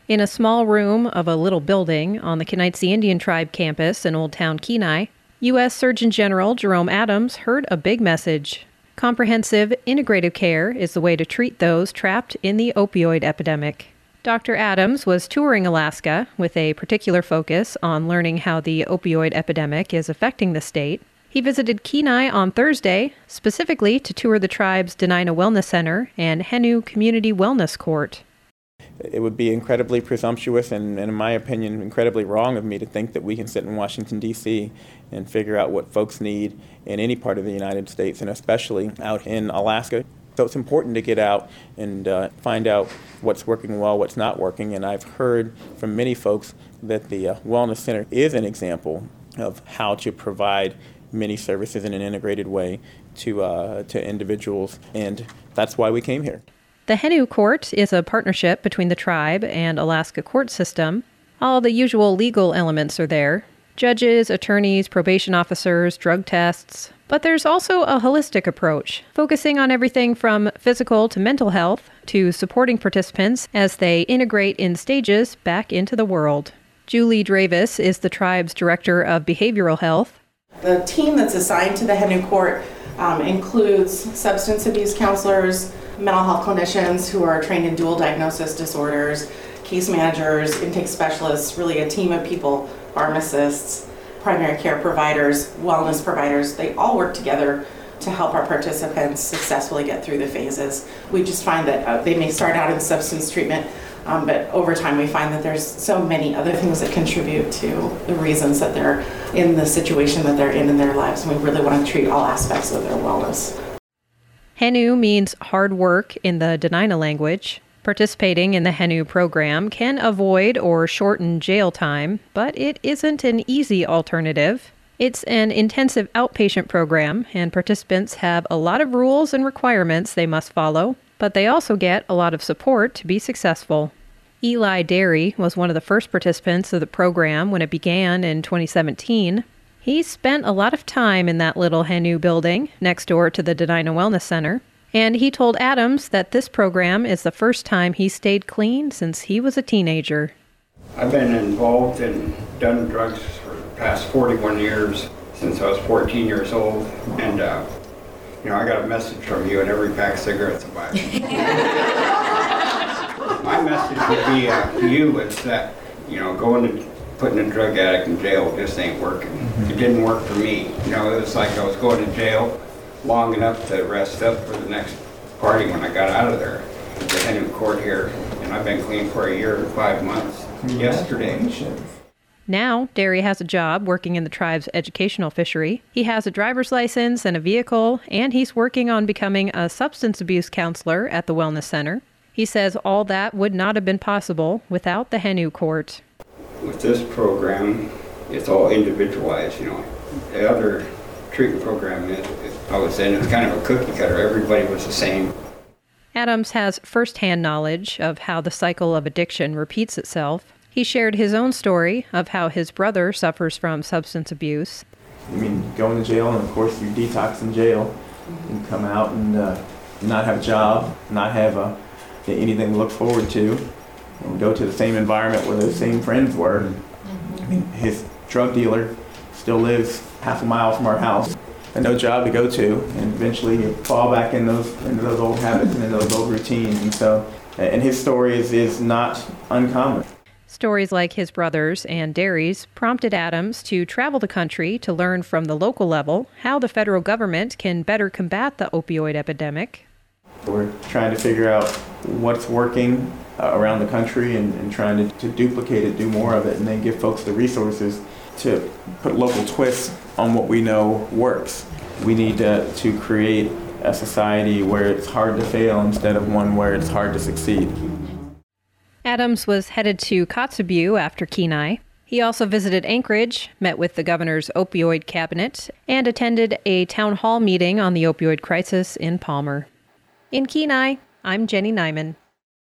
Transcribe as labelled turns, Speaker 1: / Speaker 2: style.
Speaker 1: In a small room of a little building on the Kenaitze Indian Tribe campus in Old Town Kenai, U.S. Surgeon General Jerome Adams heard a big message. Comprehensive, integrative care is the way to treat those trapped in the opioid epidemic. Dr. Adams was touring Alaska with a particular focus on learning how the opioid epidemic is affecting the state. He visited Kenai on Thursday, specifically to tour the tribe's Dena'ina Wellness Center and Henu Community Wellness Court.
Speaker 2: It would be incredibly presumptuous and, in my opinion, incredibly wrong of me to think that we can sit in Washington, D.C. and figure out what folks need in any part of the United States, and especially out in Alaska. So it's important to get out and find out what's working well, what's not working. And I've heard from many folks that the Wellness Center is an example of how to provide many services in an integrated way to individuals, and that's why we came here.
Speaker 1: The Henu Court is a partnership between the tribe and Alaska court system. All the usual legal elements are there: judges, attorneys, probation officers, drug tests. But there's also a holistic approach, focusing on everything from physical to mental health to supporting participants as they integrate in stages back into the world. Julie Dravis is the tribe's director of behavioral health.
Speaker 3: The team that's assigned to the Henu Court includes substance abuse counselors, mental health clinicians who are trained in dual diagnosis disorders, case managers, intake specialists, really a team of people, pharmacists, primary care providers, wellness providers. They all work together to help our participants successfully get through the phases. We just find that they may start out in substance treatment, but over time we find that there's so many other things that contribute to the reasons that they're in the situation that they're in their lives, and we really want to treat all aspects of their wellness.
Speaker 1: Henu means hard work in the Dena'ina language. Participating in the Henu program can avoid or shorten jail time, but it isn't an easy alternative. It's an intensive outpatient program, and participants have a lot of rules and requirements they must follow, but they also get a lot of support to be successful. Eli Derry was one of the first participants of the program when it began in 2017. He spent a lot of time in that little Henu building next door to the Dena'ina Wellness Center, and he told Adams that this program is the first time he stayed clean since he was a teenager.
Speaker 4: I've been involved and done drugs for the past 41 years, since I was 14 years old, and I got a message from you in every pack of cigarettes I buy. My message would be to you is that, putting a drug addict in jail just ain't working. It didn't work for me. It was like I was going to jail long enough to rest up for the next party when I got out of there at the Henu Court here, and I've been clean for a year and 5 months. Yesterday.
Speaker 1: Now, Derry has a job working in the tribe's educational fishery. He has a driver's license and a vehicle, and he's working on becoming a substance abuse counselor at the Wellness Center. He says all that would not have been possible without the Henu Court.
Speaker 4: With this program, it's all individualized, The other treatment program I was in, it was kind of a cookie cutter. Everybody was the same.
Speaker 1: Adams has firsthand knowledge of how the cycle of addiction repeats itself. He shared his own story of how his brother suffers from substance abuse.
Speaker 2: Going to jail, and of course you detox in jail. You come out and not have a job, not have anything to look forward to, and go to the same environment where those same friends were. His drug dealer still lives half a mile from our house, and no job to go to, and eventually you fall back into those old habits and into those old routines. And his story is not uncommon.
Speaker 1: Stories like his brother's and Derry's prompted Adams to travel the country to learn from the local level how the federal government can better combat the opioid epidemic.
Speaker 2: We're trying to figure out what's working around the country and trying to duplicate it, do more of it, and then give folks the resources to put local twists on what we know works. We need to create a society where it's hard to fail instead of one where it's hard to succeed.
Speaker 1: Adams was headed to Kotzebue after Kenai. He also visited Anchorage, met with the governor's opioid cabinet, and attended a town hall meeting on the opioid crisis in Palmer. In Kenai, I'm Jenny Nyman.